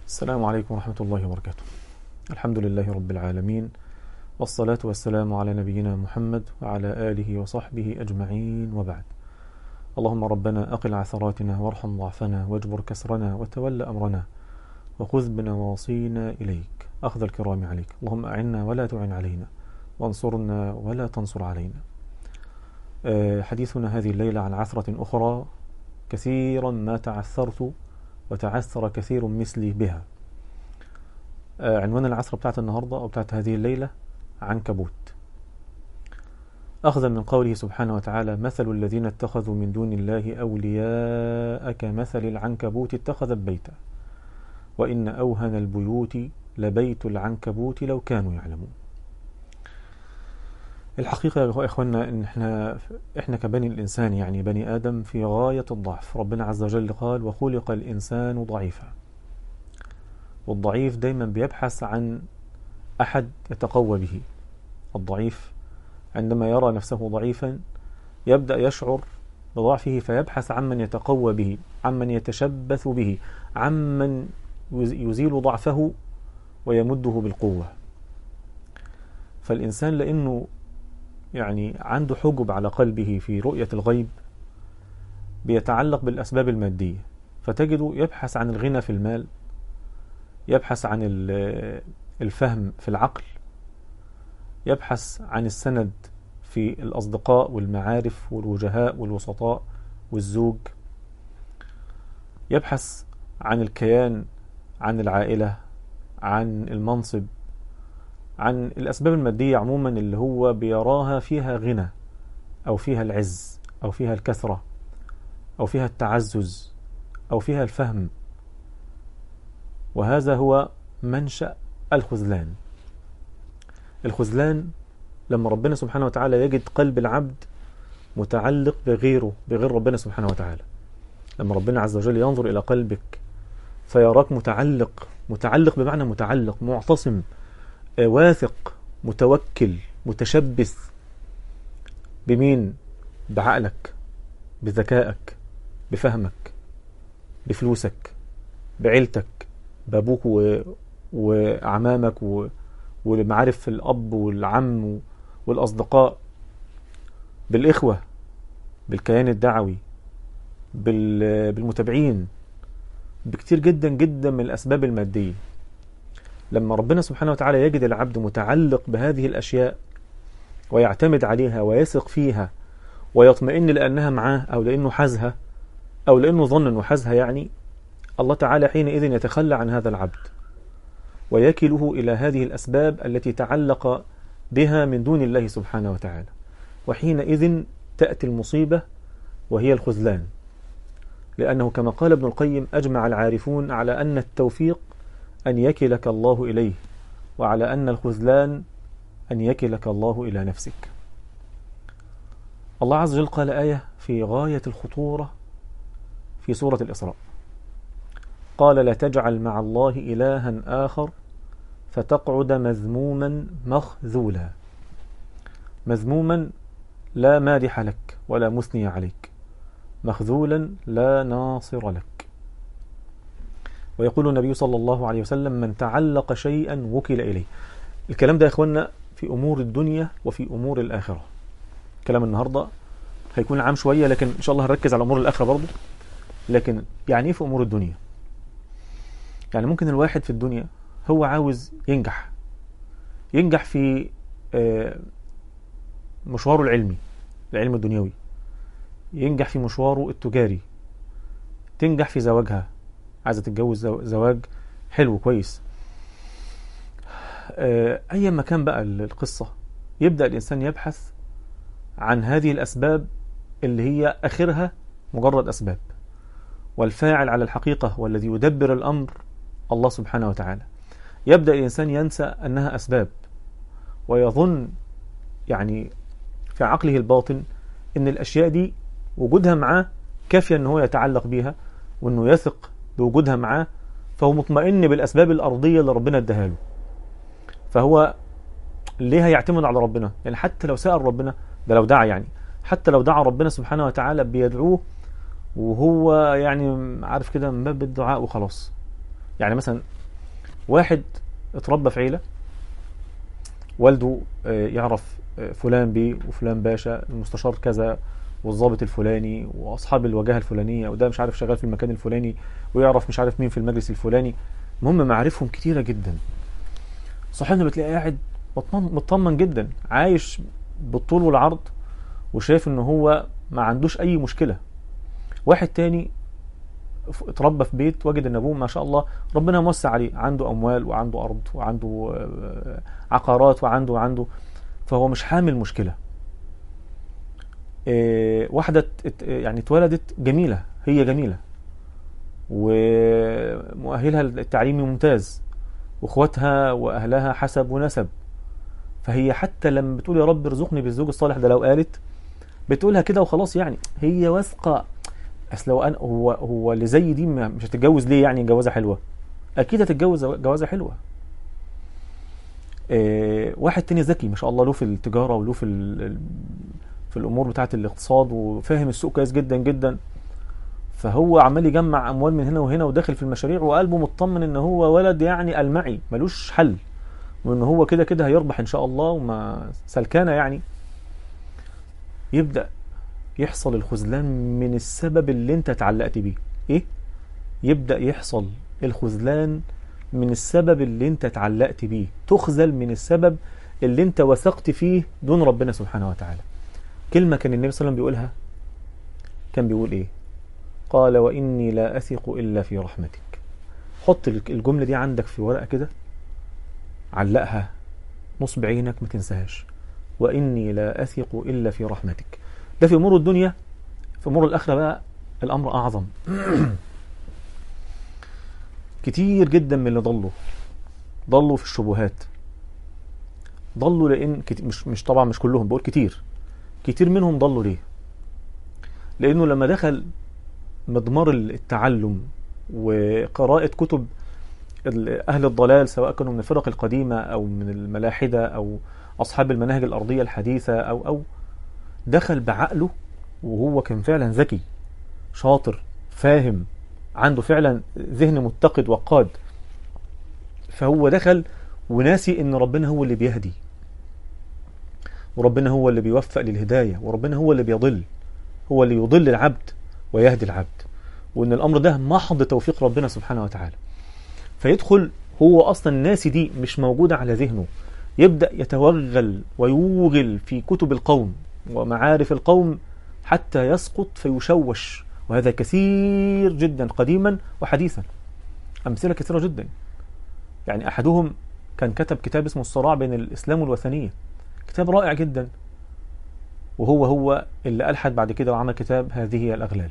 السلام عليكم ورحمة الله وبركاته. الحمد لله رب العالمين، والصلاة والسلام على نبينا محمد وعلى آله وصحبه أجمعين، وبعد. اللهم ربنا أقل عثراتنا وارحم ضعفنا واجبر كسرنا وتول أمرنا وخذ بنواصينا إليك أخذ الكرام عليك. اللهم أعنا ولا تعن علينا وانصرنا ولا تنصر علينا. حديثنا هذه الليلة عن عثرة أخرى كثيرا ما تعثرت وتعثر كثير مثلي بها. عنوان العثرة بتاعت النهاردة أو بتاعت هذه الليلة عنكبوت، أخذا من قوله سبحانه وتعالى: مثل الذين اتخذوا من دون الله أولياء كمثل العنكبوت اتخذت بيتا وإن أوهن البيوت لبيت العنكبوت لو كانوا يعلمون. الحقيقة يا إخوانا إن إحنا كبني الإنسان، يعني بني آدم، في غاية الضعف. ربنا عز وجل قال: وخلق الإنسان ضعيفا. والضعيف دايما بيبحث عن أحد يتقوى به. الضعيف عندما يرى نفسه ضعيفا يبدأ يشعر بضعفه فيبحث عمن يتقوى به، عمن يتشبث به، عمن يزيل ضعفه ويمده بالقوة. فالإنسان لأنه يعني عنده حجب على قلبه في رؤية الغيب بيتعلق بالأسباب المادية، فتجده يبحث عن الغنى في المال، يبحث عن الفهم في العقل، يبحث عن السند في الأصدقاء والمعارف والوجهاء والوسطاء والزوج، يبحث عن الكيان، عن العائلة، عن المنصب، عن الأسباب المادية عموما اللي هو بيراها فيها غنى أو فيها العز أو فيها الكثرة أو فيها التعزز أو فيها الفهم. وهذا هو منشأ الخذلان. الخذلان لما ربنا سبحانه وتعالى يجد قلب العبد متعلق بغيره، بغير ربنا سبحانه وتعالى. لما ربنا عز وجل ينظر إلى قلبك فيراك متعلق بمعنى متعلق، معتصم، واثق، متوكل، متشبث بمين؟ بعقلك، بذكائك، بفهمك، بفلوسك، بعيلتك، بابوك وأعمامك والمعارف الأب والعم والأصدقاء، بالإخوة، بالكيان الدعوي، بالمتابعين، بكتير جدا جدا من الأسباب المادية. لما ربنا سبحانه وتعالى يجد العبد متعلق بهذه الأشياء ويعتمد عليها ويثق فيها ويطمئن لأنها معاه أو لأنه حازها أو لأنه ظن أنه حازها، يعني الله تعالى حينئذ يتخلى عن هذا العبد ويكله إلى هذه الأسباب التي تعلق بها من دون الله سبحانه وتعالى. وحينئذ تأتي المصيبة وهي الخذلان، لأنه كما قال ابن القيم: أجمع العارفون على أن التوفيق أن يكلك الله إليه، وعلى أن الخذلان أن يكلك الله إلى نفسك. الله عز وجل قال آية في غاية الخطورة في سورة الإسراء، قال: لا تجعل مع الله إلها آخر فتقعد مذموما مخذولا. مذموما لا مادح لك ولا مثني عليك، مخذولا لا ناصر لك. ويقول النبي صلى الله عليه وسلم: من تعلق شيئا وكل إليه. الكلام ده يا إخوانا في أمور الدنيا وفي أمور الآخرة. كلام النهاردة هيكون عام شوية، لكن إن شاء الله هنركز على أمور الآخرة برضو. لكن يعني إيه في أمور الدنيا؟ يعني ممكن الواحد في الدنيا هو عاوز ينجح في مشواره العلمي، العلم الدنيوي، ينجح في مشواره التجاري، تنجح في زواجها، عايزة تتجوز زواج حلو كويس، أي مكان بقى القصة، يبدأ الإنسان يبحث عن هذه الأسباب اللي هي آخرها مجرد أسباب، والفاعل على الحقيقة والذي يدبر الأمر الله سبحانه وتعالى. يبدأ الإنسان ينسى أنها أسباب، ويظن يعني في عقله الباطن أن الأشياء دي وجودها معاه كافية أنه يتعلق بها وأنه يثق بوجودها معاه، فهو مطمئن بالأسباب الأرضية اللي ربنا اداها له. فهو ليه هيعتمد على ربنا؟ يعني حتى لو سأل ربنا، ده لو دعا، يعني حتى لو دعا ربنا سبحانه وتعالى بيدعوه وهو يعني عارف كده من باب الدعاء وخلاص، يعني مثلا واحد اتربى في عيلة والده يعرف فلان بيه وفلان باشا، المستشار كذا والضابط الفلاني واصحاب الوجهه الفلانيه، وده مش عارف شغال في المكان الفلاني، ويعرف مش عارف مين في المجلس الفلاني. المهم معارفهم كتيره جدا. صاحبنا بتلاقيه قاعد مطمن جدا، عايش بالطول والعرض وشايف ان هو ما عندوش اي مشكله. واحد تاني اتربى في بيت وجد ان ابوه ما شاء الله ربنا موسع عليه، عنده اموال وعنده ارض وعنده عقارات وعنده، فهو مش حامل مشكله. واحده يعني اتولدت جميله، هي جميله ومؤهلها التعليمي ممتاز، واخواتها واهلها حسب ونسب، فهي حتى لما بتقول يا رب ارزقني بالزوج الصالح ده، لو قالت بتقولها كده وخلاص، يعني هي واثقه. اصل لو انا هو اللي زي دي مش هتتجوز ليه؟ يعني جوازه حلوه، اكيد هتتجوز جوازه حلوه. واحد تاني ذكي ما شاء الله، له في التجاره وله في الامور بتاعه الاقتصاد، وفاهم السوق كويس جدا جدا، فهو عمال يجمع اموال من هنا وهنا وداخل في المشاريع، وقلبه مطمن ان هو ولد يعني المعي ملوش حل، وان هو كده كده هيربح ان شاء الله وما سلكانه يعني. يبدا يحصل الخذلان من السبب اللي انت اتعلقت بيه. ايه؟ يبدا يحصل الخذلان من السبب اللي انت اتعلقت بيه، تخذل من السبب اللي انت وثقت فيه دون ربنا سبحانه وتعالى. كلمه كان النبي صلى الله عليه وسلم بيقولها، كان بيقول ايه؟ قال واني لا اثق الا في رحمتك. حط الجمله دي عندك في ورقه كده، علقها نصب عينك ما تنساهاش. واني لا اثق الا في رحمتك. ده في امور الدنيا. في امور الاخره بقى الامر اعظم. كتير جدا من اللي ضلوا في الشبهات، ضلوا لان مش طبعا مش كلهم، بقول كتير منهم ضلوا ليه؟ لانه لما دخل مضمار التعلم وقراءة كتب أهل الضلال، سواء كانوا من الفرق القديمة أو من الملاحدة أو أصحاب المناهج الأرضية الحديثة أو دخل بعقله، وهو كان فعلا ذكي شاطر فاهم، عنده فعلا ذهن متقد وقاد، فهو دخل وناسي إن ربنا هو اللي بيهدي، وربنا هو اللي بيوفق للهداية، وربنا هو اللي بيضل، هو اللي يضل العبد ويهدي العبد، وإن الأمر ده محض توفيق ربنا سبحانه وتعالى. فيدخل هو أصلا ناسي دي مش موجودة على ذهنه، يبدأ يتوغل ويوغل في كتب القوم ومعارف القوم حتى يسقط فيشوش. وهذا كثير جدا قديما وحديثا، أمثلة كثيرة جدا. يعني أحدهم كان كتب كتاب اسمه الصراع بين الإسلام والوثنية، كتاب رائع جدا، وهو اللي ألحد بعد كده وعمل كتاب هذه هي الأغلال.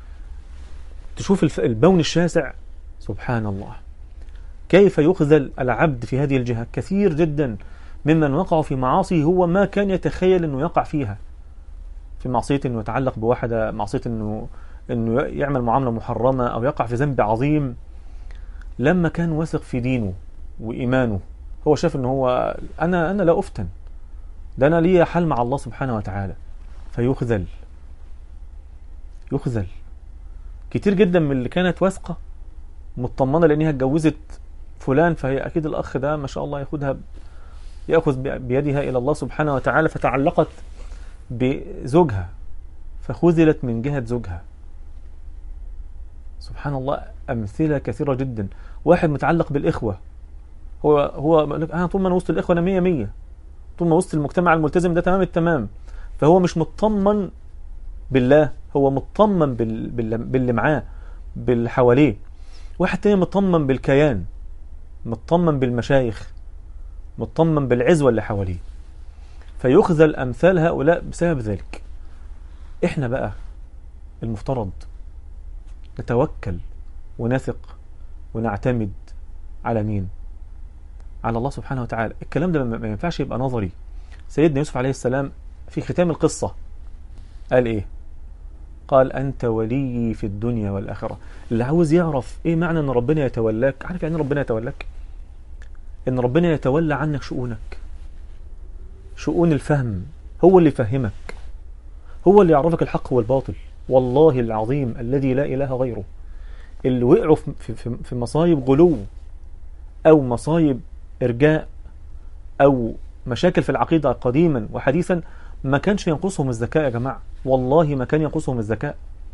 تشوف البون الشاسع، سبحان الله، كيف يخذل العبد في هذه الجهة. كثير جدا ممن وقعوا في معاصي هو ما كان يتخيل أنه يقع فيها، في معصية أنه يتعلق بواحدة، معصية أنه يعمل معاملة محرمة، أو يقع في ذنب عظيم. لما كان واثق في دينه وإيمانه، هو شاف أنه هو أنا لا أفتن، ده أنا لي حل مع الله سبحانه وتعالى، فيخذل. كتير جدا من اللي كانت واثقة مطمنة لأنها اتجوزت فلان، فهي أكيد الأخ ده ما شاء الله يأخذ بيدها إلى الله سبحانه وتعالى، فتعلقت بزوجها فخذلت من جهة زوجها. سبحان الله، أمثلة كثيرة جدا. واحد متعلق بالإخوة، هو أنا طول ما أنا وسط الإخوة أنا 100، طول ما وسط المجتمع الملتزم ده تمام التمام، فهو مش مطمن بالله، هو مطمن باللي معاه باللي حواليه. واحد تاني مطمن بالكيان، مطمن بالمشايخ، مطمن بالعزوة اللي حواليه، فيخذل أمثال هؤلاء بسبب ذلك. إحنا بقى المفترض نتوكل ونثق ونعتمد على مين؟ على الله سبحانه وتعالى. الكلام ده ما ينفعش يبقى نظري. سيدنا يوسف عليه السلام في ختام القصة قال إيه؟ قال أنت ولي في الدنيا والآخرة. اللي عاوز يعرف إيه معنى أن ربنا يتولاك، عارف يعني ربنا يتولاك؟ إن ربنا يتولى عنك شؤونك، شؤون الفهم، هو اللي يفهمك، هو اللي يعرفك الحق والباطل. والله العظيم الذي لا إله غيره، اللي وقعوا في مصايب غلو أو مصايب إرجاء أو مشاكل في العقيدة قديما وحديثا، ما كانش ينقصهم الذكاء يا جماعة، والله ما كان ينقصهم الذكاء.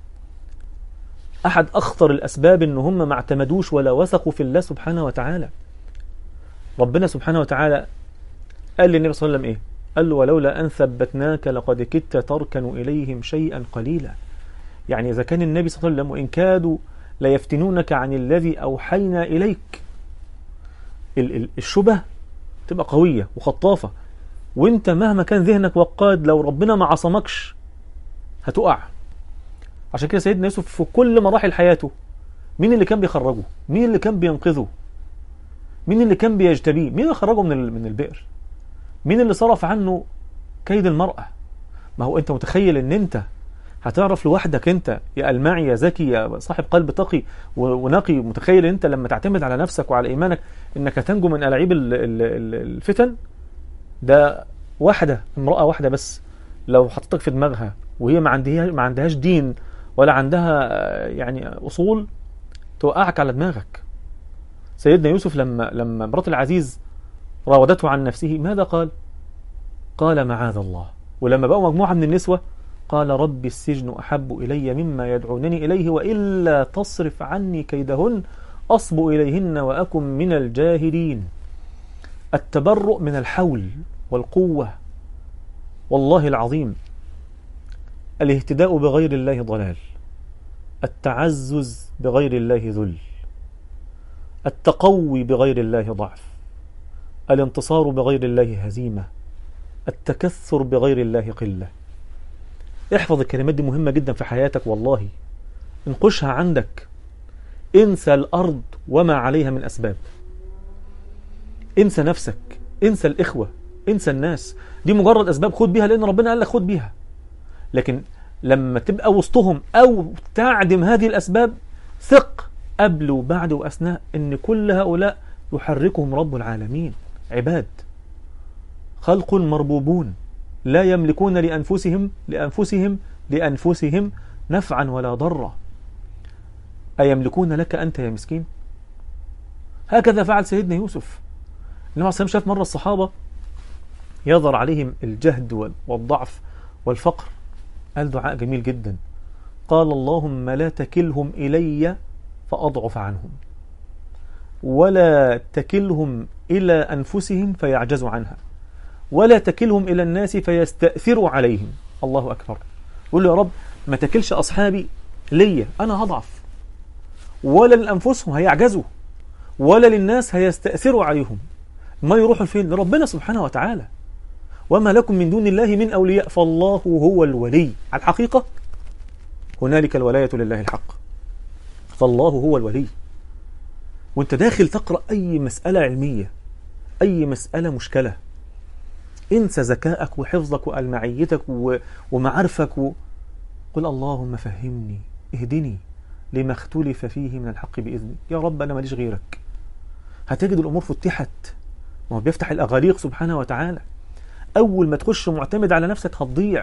أحد أخطر الأسباب إن هم ما اعتمدوش ولا وثقوا في الله سبحانه وتعالى. ربنا سبحانه وتعالى قال للنبي صلى الله عليه وسلم إيه؟ قال له ولولا أن ثبتناك لقد كدت تركن إليهم شيئا قليلا. يعني إذا كان النبي صلى الله عليه وسلم وإن كادوا ليفتنونك عن الذي أوحينا إليك، الشبه تبقى قوية وخطافة، وانت مهما كان ذهنك وقاد لو ربنا ما عصمكش هتقع. عشان كده سيدنا يوسف في كل مراحل حياته مين اللي كان بيخرجه؟ مين اللي كان بينقذه؟ مين اللي كان بيجتبيه؟ مين اللي خرجه من البئر؟ مين اللي صرف عنه كيد المرأة؟ ما هو انت متخيل ان انت هتعرف لوحدك انت يا المعي يا ذكي يا صاحب قلب تقي ونقي، متخيل انت لما تعتمد على نفسك وعلى ايمانك انك تنجو من ألاعيب الفتن؟ ده واحدة، امرأة واحدة بس لو حطتك في دماغها وهي ما عندهاش دين ولا عندها يعني أصول توقعك على دماغك. سيدنا يوسف لما مرات العزيز راودته عن نفسه ماذا قال؟ قال معاذ الله. ولما بقوا مجموعة من النسوة قال رب السجن أحب إلي مما يدعونني إليه وإلا تصرف عني كيدهن أصب إليهن وأكن من الجاهلين. التبرؤ من الحول والقوة، والله العظيم الاهتداء بغير الله ضلال، التعزز بغير الله ذل، التقوي بغير الله ضعف، الانتصار بغير الله هزيمة، التكثر بغير الله قلة. احفظ الكلمات دي، مهمة جدا في حياتك والله، انقشها عندك. انسى الأرض وما عليها من أسباب، انسى نفسك، انسى الإخوة، انسى الناس، دي مجرد أسباب خد بيها لأن ربنا قال لك خد بيها. لكن لما تبقى وسطهم أو تعدم هذه الأسباب ثق قبل وبعد وأثناء إن كل هؤلاء يحركهم رب العالمين، عباد خلق مربوبون لا يملكون لأنفسهم نفعا ولا ضرا. أيملكون لك أنت يا مسكين؟ هكذا فعل سيدنا يوسف. النبي عليه الصلاة والسلام شاف مرة الصحابة يظهر عليهم الجهد والضعف والفقر، قال دعاء جميل جدا، قال اللهم لا تكلهم إلي فأضعف عنهم ولا تكلهم إلى أنفسهم فيعجزوا عنها ولا تكلهم إلى الناس فيستأثروا عليهم. الله أكبر. يقول له يا رب ما تكلش أصحابي ليا أنا هضعف، ولا لأنفسهم هيعجزوا، ولا للناس هيستأثروا عليهم. ما يروحوا فين؟ لربنا سبحانه وتعالى. وما لكم من دون الله من أولياء فالله هو الولي. على الحقيقة هنالك الولاية لله الحق، فالله هو الولي. وانت داخل تقرأ أي مسألة علمية، أي مسألة مشكلة، انسى ذكائك وحفظك وألمعيتك ومعارفك قل اللهم فهمني اهدني لما اختلف فيه من الحق بإذنك، يا رب أنا ماليش غيرك. هتجد الأمور فتحت، وهو بيفتح الأغاليق سبحانه وتعالى. أول ما تخش معتمد على نفسك هتضيع.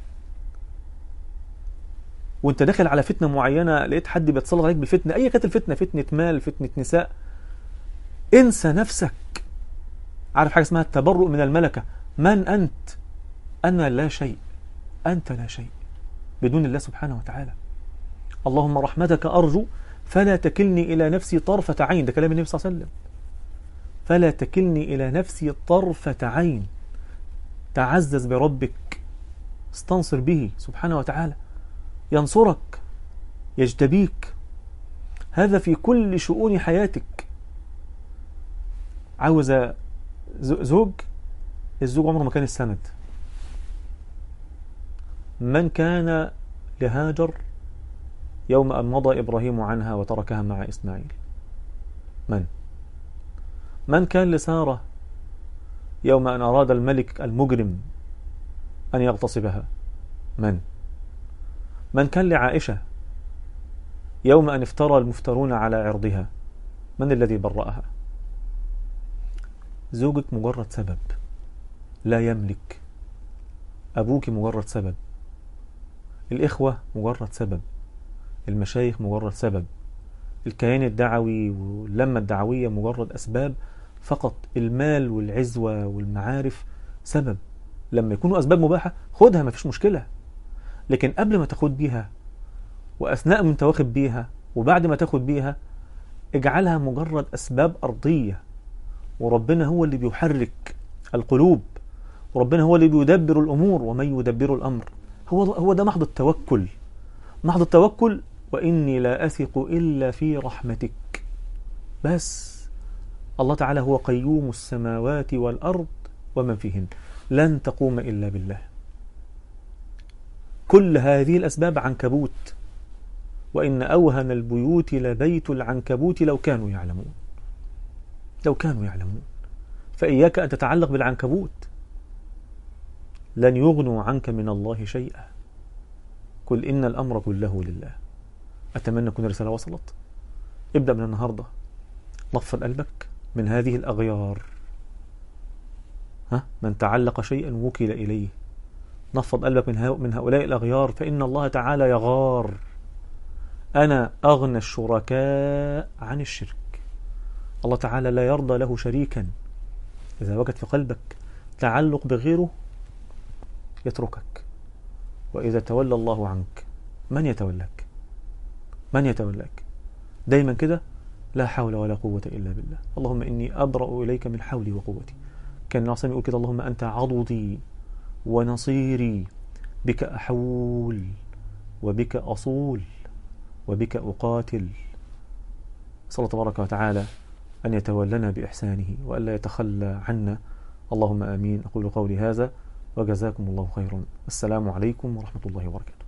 وانت داخل على فتنة معينة لقيت حد بيتصل عليك بالفتنة، أي كانت الفتنة، فتنة مال، فتنة نساء، انسى نفسك. عارف حاجة اسمها التبرؤ من الملكة؟ من أنت؟ أنا لا شيء، أنت لا شيء بدون الله سبحانه وتعالى. اللهم رحمتك أرجو فلا تكلني إلى نفسي طرفة عين، ده كلام النبي صلى الله عليه وسلم. فلا تكلني إلى نفسي طرفة عين. تعزز بربك، استنصر به سبحانه وتعالى، ينصرك، يجتبيك. هذا في كل شؤون حياتك. عاوز زوج، الزوج عمره ما كان السند. من كان لهاجر يوم أن مضى إبراهيم عنها وتركها مع إسماعيل؟ من كان لسارة يوم أن أراد الملك المجرم أن يغتصبها؟ من كان لعائشة يوم أن افترى المفترون على عرضها؟ من الذي برأها؟ زوجك مجرد سبب لا يملك، أبوك مجرد سبب، الإخوة مجرد سبب، المشايخ مجرد سبب، الكيان الدعوي واللمة الدعوية مجرد أسباب فقط. المال والعزوة والمعارف سبب. لما يكونوا أسباب مباحة خدها، ما فيش مشكلة، لكن قبل ما تاخد بيها وأثناء ما انت واخد بيها وبعد ما تاخد بيها اجعلها مجرد أسباب أرضية. وربنا هو اللي بيحرك القلوب، وربنا هو اللي بيدبر الأمور، ومن يدبر الأمر. هو ده محض التوكل، محض التوكل. وإني لا أثق إلا في رحمتك. بس الله تعالى هو قيوم السماوات والأرض ومن فيهن، لن تقوم إلا بالله. كل هذه الأسباب عنكبوت، وإن أوهن البيوت لبيت العنكبوت لو كانوا يعلمون. لو كانوا يعلمون. فإياك أن تتعلق بالعنكبوت، لن يغنوا عنك من الله شيئا. قل إن الأمر كله لله. أتمنى تكون الرسالة وصلت. ابدأ من النهاردة نفض قلبك من هذه الأغيار. من تعلق شيئا وكل إليه. نفض قلبك من هؤلاء الأغيار، فإن الله تعالى يغار. أنا أغنى الشركاء عن الشرك. الله تعالى لا يرضى له شريكا. إذا وجد في قلبك تعلق بغيره يتركك. وإذا تولى الله عنك من يتولاك؟ من يتولاك؟ دايما كده، لا حول ولا قوة إلا بالله. اللهم إني أبرأ إليك من حولي وقوتي. كان الناصر يقول كده: اللهم أنت عضدي ونصيري، بك أحول وبك أصول وبك أقاتل. صلى الله تبارك وتعالى أن يتولنا بإحسانه وألا يتخلى عنا. اللهم آمين. أقول قولي هذا وجزاكم الله خيرا. السلام عليكم ورحمة الله وبركاته.